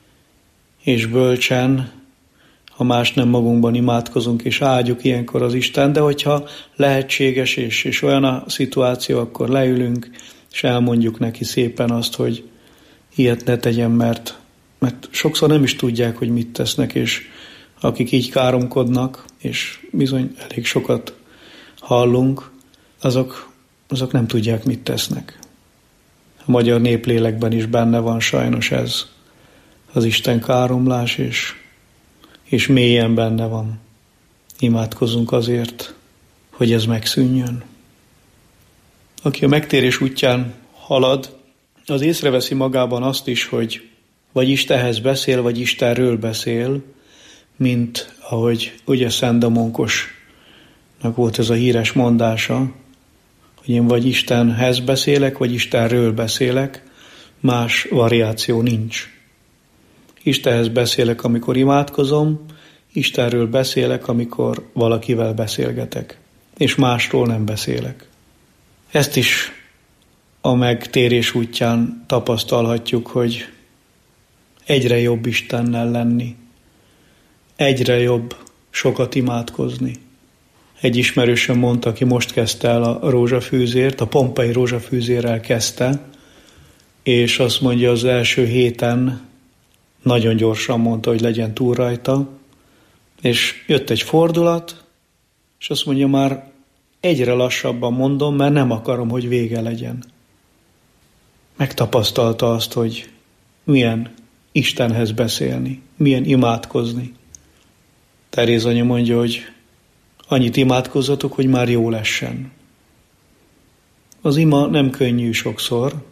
és bölcsen, ha más nem magunkban imádkozunk, és áldjuk ilyenkor az Isten, de hogyha lehetséges, és, és olyan a szituáció, akkor leülünk, és elmondjuk neki szépen azt, hogy ilyet ne tegyen, mert, mert sokszor nem is tudják, hogy mit tesznek, és akik így káromkodnak, és bizony elég sokat hallunk, azok, azok nem tudják, mit tesznek. A magyar néplélekben is benne van sajnos ez, az Isten káromlás, és, és mélyen benne van. Imádkozunk azért, hogy ez megszűnjön. Aki a megtérés útján halad, az észreveszi magában azt is, hogy vagy Istenhez beszél, vagy Istenről beszél, mint ahogy ugye Szent Damonkosnak volt ez a híres mondása, hogy én vagy Istenhez beszélek, vagy Istenről beszélek, más variáció nincs. Istenhez beszélek, amikor imádkozom, Istenről beszélek, amikor valakivel beszélgetek, és másról nem beszélek. Ezt is a megtérés útján tapasztalhatjuk, hogy egyre jobb Istennel lenni, egyre jobb sokat imádkozni. Egy ismerősöm mondta, aki most kezdte el a rózsafűzért, a pompei rózsafűzérrel kezdte, és azt mondja, az első héten nagyon gyorsan mondta, hogy legyen túl rajta, és jött egy fordulat, és azt mondja, már egyre lassabban mondom, mert nem akarom, hogy vége legyen. Megtapasztalta azt, hogy milyen Istenhez beszélni, milyen imádkozni. Teréz anya mondja, hogy annyit imádkozzatok, hogy már jó lessen. Az ima nem könnyű sokszor,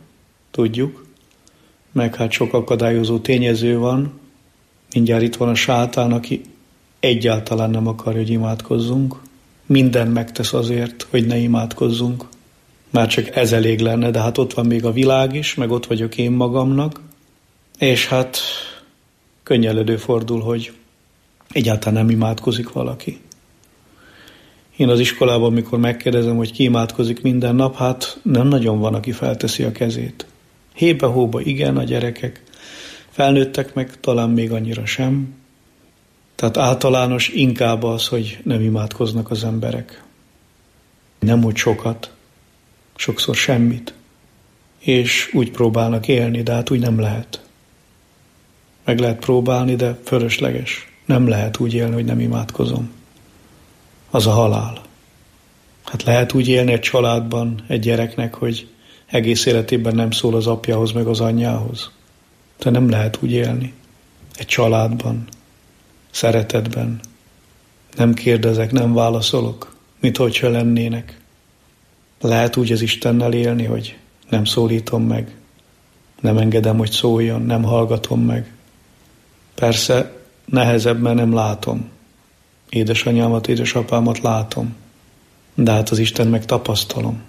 tudjuk, meg hát sok akadályozó tényező van. Mindjárt itt van a sátán, aki egyáltalán nem akarja, hogy imádkozzunk. Mindent megtesz azért, hogy ne imádkozzunk. Már csak ez elég lenne, de hát ott van még a világ is, meg ott vagyok én magamnak, és hát könnyen előfordul, hogy egyáltalán nem imádkozik valaki. Én az iskolában, mikor megkérdezem, hogy ki imádkozik minden nap, hát nem nagyon van, aki felteszi a kezét. Hébe-hóba igen, a gyerekek, felnőttek meg talán még annyira sem. Tehát általános inkább az, hogy nem imádkoznak az emberek. Nem úgy sokat, sokszor semmit. És úgy próbálnak élni, de hát úgy nem lehet. Meg lehet próbálni, de fölösleges. Nem lehet úgy élni, hogy nem imádkozom. Az a halál. Hát lehet úgy élni egy családban egy gyereknek, hogy egész életében nem szól az apjához meg az anyjához. De nem lehet úgy élni. Egy családban, szeretetben. Nem kérdezek, nem válaszolok, mint hogyha lennének. Lehet úgy az Istennel élni, hogy nem szólítom meg, nem engedem, hogy szóljon, nem hallgatom meg. Persze nehezebb, mert nem látom. Édesanyámat, édesapámat látom, de hát az Isten meg tapasztalom.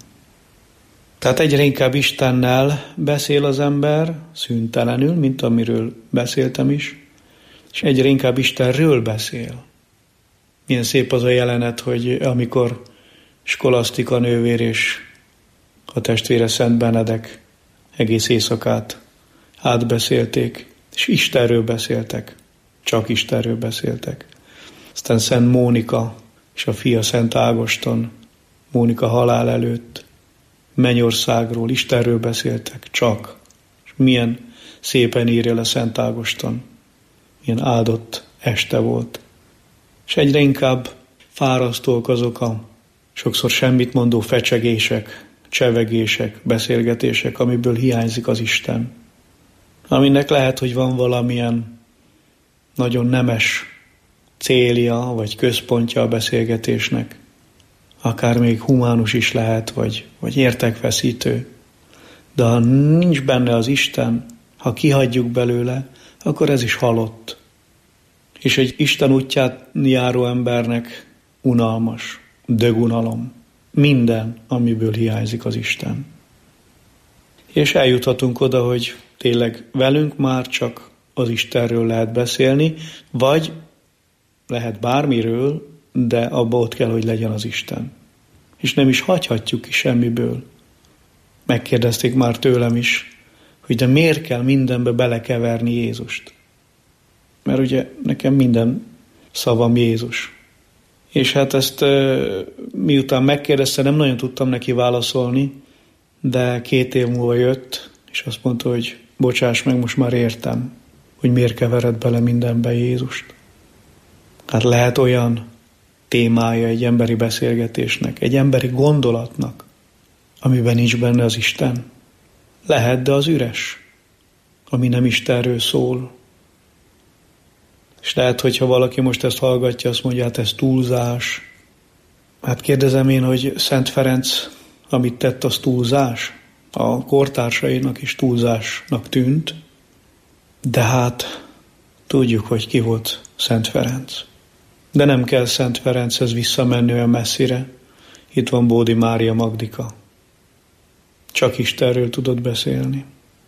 Tehát egyre inkább Istennel beszél az ember, szüntelenül, mint amiről beszéltem is, és egyre inkább Istenről beszél. Milyen szép az a jelenet, hogy amikor Skolasztika nővér és a testvére Szent Benedek egész éjszakát átbeszélték, és Istenről beszéltek, csak Istenről beszéltek. Aztán Szent Mónika és a fia Szent Ágoston, Mónika halál előtt Mennyországról, Istenről beszéltek, csak. És milyen szépen írja le Szent Ágoston, milyen áldott este volt. És egyre inkább fárasztók azok a sokszor semmit mondó fecsegések, csevegések, beszélgetések, amiből hiányzik az Isten. Aminek lehet, hogy van valamilyen nagyon nemes célja, vagy központja a beszélgetésnek. Akár még humánus is lehet, vagy, vagy értekveszítő. De ha nincs benne az Isten, ha kihagyjuk belőle, akkor ez is halott. És egy Isten útját járó embernek unalmas, dögunalom. Minden, amiből hiányzik az Isten. És eljuthatunk oda, hogy tényleg velünk már csak az Istenről lehet beszélni, vagy lehet bármiről, de abba ott kell, hogy legyen az Isten. És nem is hagyhatjuk ki semmiből. Megkérdezték már tőlem is, hogy de miért kell mindenbe belekeverni Jézust? Mert ugye nekem minden szavam Jézus. És hát ezt miután megkérdezte, nem nagyon tudtam neki válaszolni, de két év múlva jött, és azt mondta, hogy bocsáss meg, most már értem, hogy miért kevered bele mindenbe Jézust. Hát lehet olyan témája egy emberi beszélgetésnek, egy emberi gondolatnak, amiben nincs benne az Isten. Lehet, de az üres, ami nem Istenről szól. És lehet, hogyha valaki most ezt hallgatja, azt mondja, hát ez túlzás. Hát kérdezem én, hogy Szent Ferenc, amit tett, az túlzás? A kortársainak is túlzásnak tűnt, de hát tudjuk, hogy ki volt Szent Ferenc. De nem kell Szent Ferenchez visszamenni olyan messzire. Itt van Bódi Mária Magdika. Csak Istenről tudott beszélni.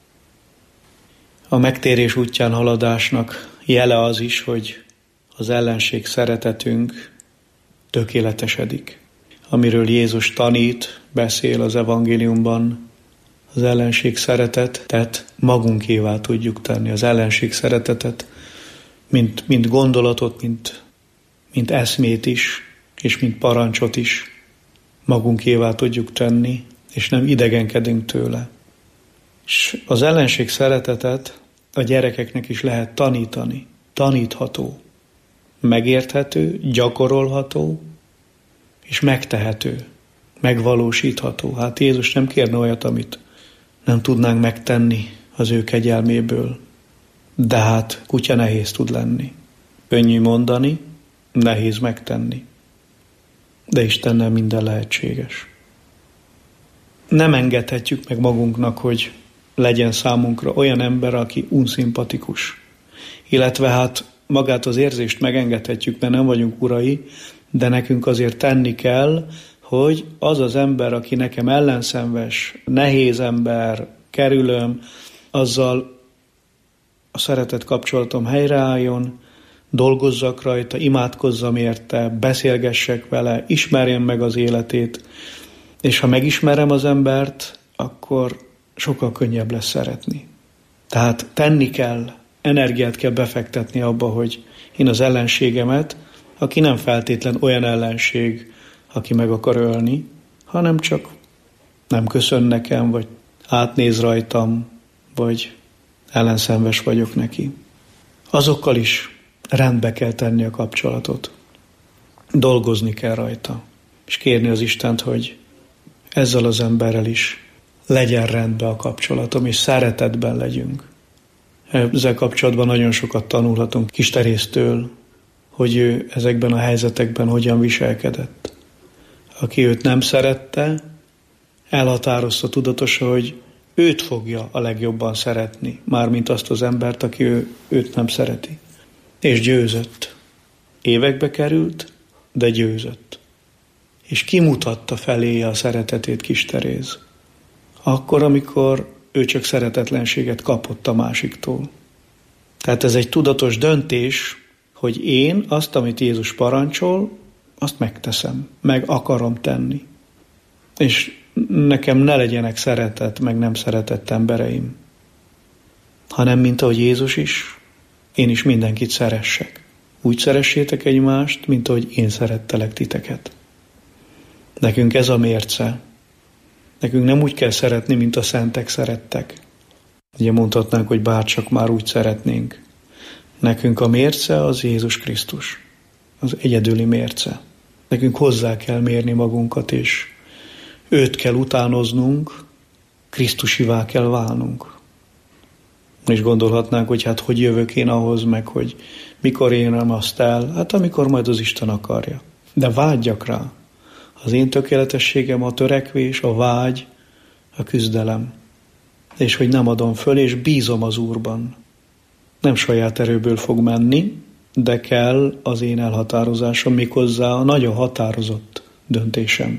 A megtérés útján haladásnak jele az is, hogy az ellenség szeretetünk tökéletesedik. Amiről Jézus tanít, beszél az evangéliumban, az ellenség szeretetet magunkévá tudjuk tenni. Az ellenség szeretetet, mint, mint gondolatot, mint, mint eszmét is, és mint parancsot is magunkévá tudjuk tenni, és nem idegenkedünk tőle. És az ellenség szeretetet a gyerekeknek is lehet tanítani. Tanítható, megérthető, gyakorolható, és megtehető, megvalósítható. Hát Jézus nem kérne olyat, amit nem tudnánk megtenni az ő kegyelméből. De hát kutya nehéz tud lenni. Könnyű mondani, nehéz megtenni. De Istennel minden lehetséges. Nem engedhetjük meg magunknak, hogy legyen számunkra olyan ember, aki unszimpatikus. Illetve hát magát az érzést megengedhetjük, mert nem vagyunk urai, de nekünk azért tenni kell, hogy az az ember, aki nekem ellenszenves, nehéz ember, kerülöm, azzal a szeretet kapcsolatom helyreálljon, dolgozzak rajta, imádkozzam érte, beszélgessek vele, ismerjem meg az életét, és ha megismerem az embert, akkor sokkal könnyebb lesz szeretni. Tehát tenni kell, energiát kell befektetni abba, hogy én az ellenségemet, aki nem feltétlen olyan ellenség, aki meg akar ölni, hanem csak nem köszön nekem, vagy átnéz rajtam, vagy ellenszenves vagyok neki. Azokkal is rendbe kell tenni a kapcsolatot. Dolgozni kell rajta, és kérni az Istent, hogy ezzel az emberrel is legyen rendben a kapcsolatom, és szeretetben legyünk. Ezzel kapcsolatban nagyon sokat tanulhatunk Kis Teréztől, hogy ő ezekben a helyzetekben hogyan viselkedett. Aki őt nem szerette, elhatározta tudatosan, hogy őt fogja a legjobban szeretni, mármint azt az embert, aki ő, őt nem szereti. És győzött. Évekbe került, de győzött. És kimutatta feléje a szeretetét Kis Teréz. Akkor, amikor ő csak szeretetlenséget kapott a másiktól. Tehát ez egy tudatos döntés, hogy én azt, amit Jézus parancsol, azt megteszem, meg akarom tenni. És nekem ne legyenek szeretett, meg nem szeretett embereim, hanem mint ahogy Jézus is, én is mindenkit szeressek. Úgy szeressétek egymást, mint ahogy én szerettelek titeket. Nekünk ez a mérce. Nekünk nem úgy kell szeretni, mint a szentek szerettek. Ugye mondhatnánk, hogy bárcsak már úgy szeretnénk. Nekünk a mérce az Jézus Krisztus. Az egyedüli mérce. Nekünk hozzá kell mérni magunkat, és őt kell utánoznunk, Krisztusivá kell válnunk. És gondolhatnánk, hogy hát hogy jövök én ahhoz, meg hogy mikor érem azt el, hát amikor majd az Isten akarja. De vágyjak rá. Az én tökéletességem a törekvés, a vágy, a küzdelem. És hogy nem adom föl, és bízom az Úrban. Nem saját erőből fog menni, de kell az én elhatározásom, méghozzá a nagyon határozott döntésem.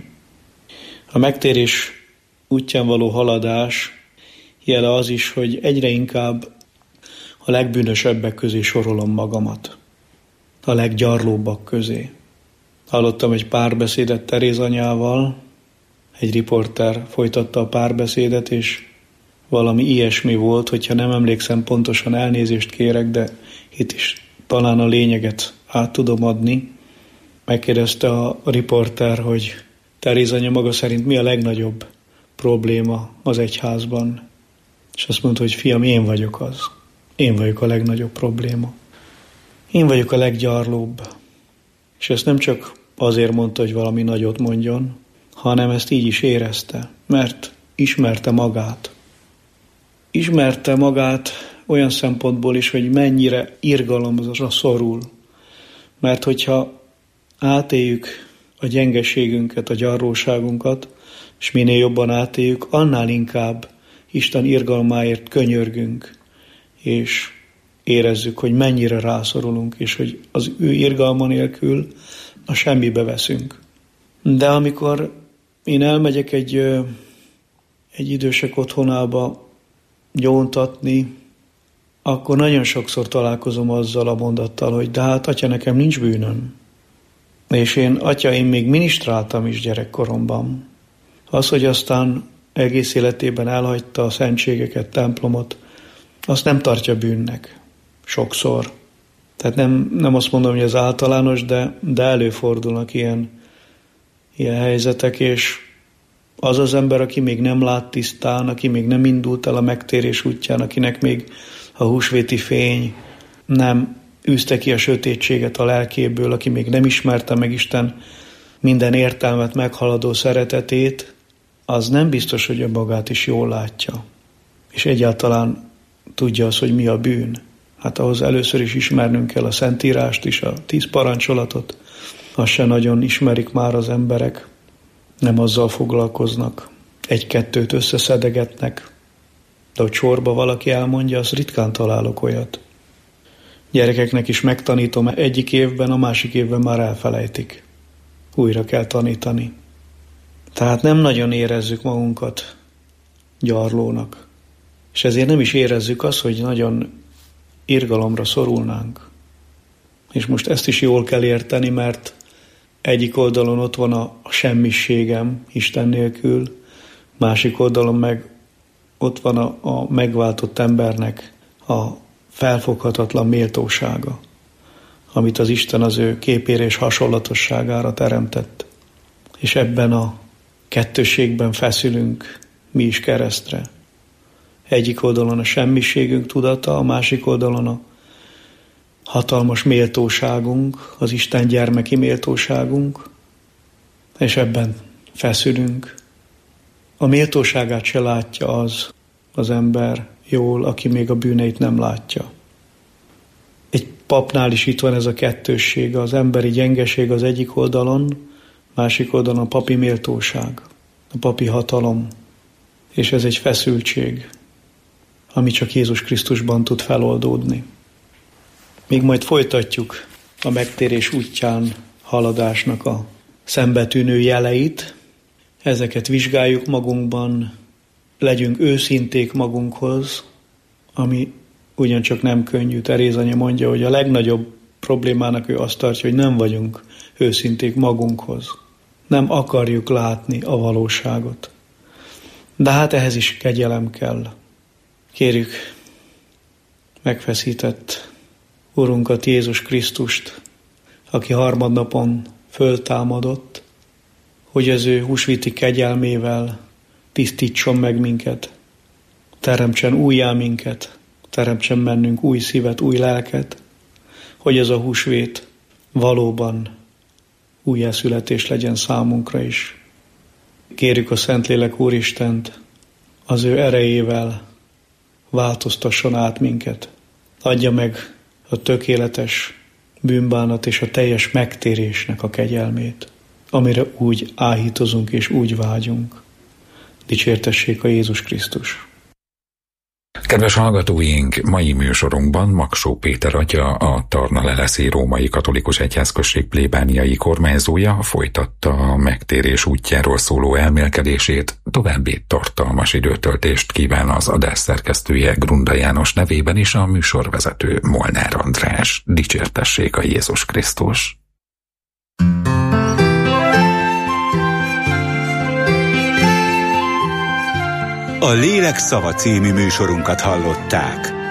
A megtérés útján való haladás jele az is, hogy egyre inkább a legbűnösebbek közé sorolom magamat. A leggyarlóbbak közé. Hallottam egy párbeszédet Teréz anyával, egy riporter folytatta a párbeszédet, és valami ilyesmi volt, hogyha nem emlékszem pontosan, elnézést kérek, de itt is talán a lényeget át tudom adni. Megkérdezte a riporter, hogy Teréz anya maga szerint mi a legnagyobb probléma az egyházban. És azt mondta, hogy fiam, én vagyok az. Én vagyok a legnagyobb probléma. Én vagyok a leggyarlóbb. És ezt nem csak azért mondta, hogy valami nagyot mondjon, hanem ezt így is érezte, mert ismerte magát. Ismerte magát olyan szempontból is, hogy mennyire irgalomra szorul. Mert hogyha átéljük a gyengeségünket, a gyarlóságunkat, és minél jobban átéljük, annál inkább Isten irgalmáért könyörgünk, és érezzük, hogy mennyire rászorulunk, és hogy az ő irgalma nélkül a semmibe veszünk. De amikor én elmegyek egy, egy idősek otthonába gyóntatni, akkor nagyon sokszor találkozom azzal a mondattal, hogy de hát atya, nekem nincs bűnöm. És én, atya, én még minisztráltam is gyerekkoromban. Az, hogy aztán egész életében elhagyta a szentségeket, templomot, azt nem tartja bűnnek. Sokszor. Tehát nem, nem azt mondom, hogy ez általános, de, de előfordulnak ilyen, ilyen helyzetek, és az az ember, aki még nem lát tisztán, aki még nem indult el a megtérés útján, akinek még a húsvéti fény nem űzte ki a sötétséget a lelkéből, aki még nem ismerte meg Isten minden értelmet meghaladó szeretetét, az nem biztos, hogy a magát is jól látja. És egyáltalán tudja az, hogy mi a bűn. Hát ahhoz először is ismernünk kell a Szentírást is, a tíz parancsolatot. Azt se nagyon ismerik már az emberek. Nem azzal foglalkoznak. Egy-kettőt összeszedegetnek. de hogy sorba valaki elmondja, azt ritkán találok olyat. Gyerekeknek is megtanítom egyik évben, a másik évben már elfelejtik. Újra kell tanítani. Tehát nem nagyon érezzük magunkat gyarlónak. És ezért nem is érezzük azt, hogy nagyon irgalomra szorulnánk. És most ezt is jól kell érteni, mert egyik oldalon ott van a, a semmiségem Isten nélkül, másik oldalon meg ott van a, a megváltott embernek a felfoghatatlan méltósága, amit az Isten az ő képére és hasonlatosságára teremtett. És ebben a kettősségben feszülünk mi is keresztre. Egyik oldalon a semmiségünk tudata, a másik oldalon a hatalmas méltóságunk, az Isten gyermeki méltóságunk, és ebben feszülünk. A méltóságát se látja az az ember jól, aki még a bűneit nem látja. Egy papnál is itt van ez a kettősség, az emberi gyengeség az egyik oldalon, másik oldalon a papi méltóság, a papi hatalom, és ez egy feszültség, ami csak Jézus Krisztusban tud feloldódni. Még majd folytatjuk a megtérés útján haladásnak a szembetűnő jeleit, ezeket vizsgáljuk magunkban, legyünk őszinték magunkhoz, ami ugyancsak nem könnyű. Teréz anya mondja, hogy a legnagyobb problémának ő azt tartja, hogy nem vagyunk őszinték magunkhoz. Nem akarjuk látni a valóságot. De hát ehhez is kegyelem kell. Kérjük megfeszített Urunkat Jézus Krisztust, aki harmadnapon föltámadott, hogy az ő húsvéti kegyelmével tisztítson meg minket, teremtsen újjá minket, teremtsen bennünk új szívet, új lelket, hogy ez a húsvét valóban újjászületés legyen számunkra is. Kérjük a Szentlélek Úristent, az ő erejével változtasson át minket, adja meg a tökéletes bűnbánat és a teljes megtérésnek a kegyelmét, amire úgy áhítozunk és úgy vágyunk. Dicsértessék a Jézus Krisztus! Kedves hallgatóink, mai műsorunkban Maksó Péter atya, a Tarna-Leleszi Római Katolikus Egyházközség plébániai kormányzója folytatta a megtérés útjáról szóló elmélkedését, további tartalmas időtöltést kíván az adás szerkesztője Grunda János nevében is a műsorvezető Molnár András. Dicsértessék a Jézus Krisztus! A Lélek szava című műsorunkat hallották.